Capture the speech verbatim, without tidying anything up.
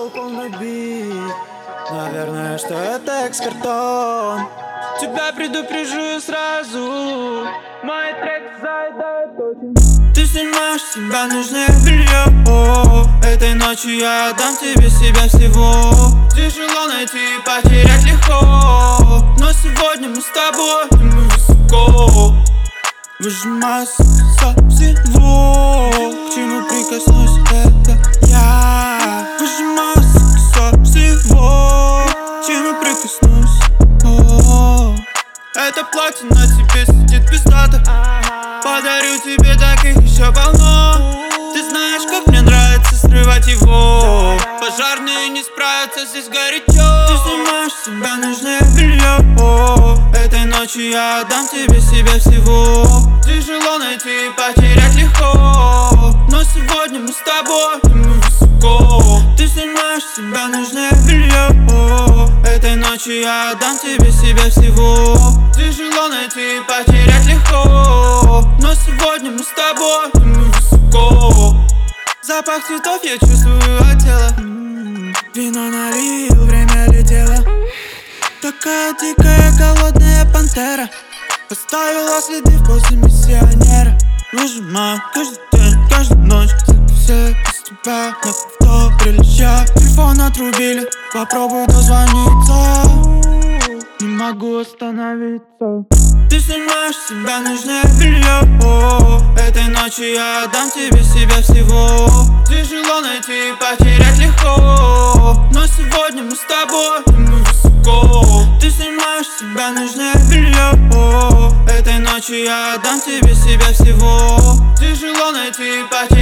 был полный бит. Наверное, что это экс-картон. Тебя предупрежу сразу. Мой трек зайдет очень. Ты снимаешь с себя нужное белье. Этой ночью я отдам тебе себя всего. Тяжело найти и потерять легко, но сегодня мы с тобой, и мы высоко. Выжимаю со всего, к чему прикоснусь, это я. Выжимаю со всего, к чему прикоснусь. О-о-о. Это платье на тебе сидит пиздато. Подарю тебе таких еще полно. Ты знаешь, как мне нравится срывать его. Пожарные не справятся, здесь горячо. Ты снимаешь с себя нужное белье. Этой ночью я отдам тебе себя всего. Тяжело найти и потерять легко, но сегодня мы с тобой, и мы высоко. Ты снимаешь с себя нужное белье. Этой ночью я отдам тебе себя всего. Тяжело найти и потерять легко, но сегодня мы с тобой, и мы высоко. Запах цветов я чувствую от тела. Вино налил, время летело. Такая дикая голодная пантера оставила следы в позе миссионера. Выжимаю каждый день, каждую ночь. Все из тебя на повторе леща. Телефон отрубили, попробуй дозвониться. Не могу остановиться. Ты снимаешь с себя нужное белье. Этой ночью я отдам тебе себя всего. Тяжело найти и потерять легко, но сегодня мы с тобой, и мы высоко. Ты снимаешь с себя нужное белье. Этой ночью я отдам тебе себя всего. Тяжело найти и потерять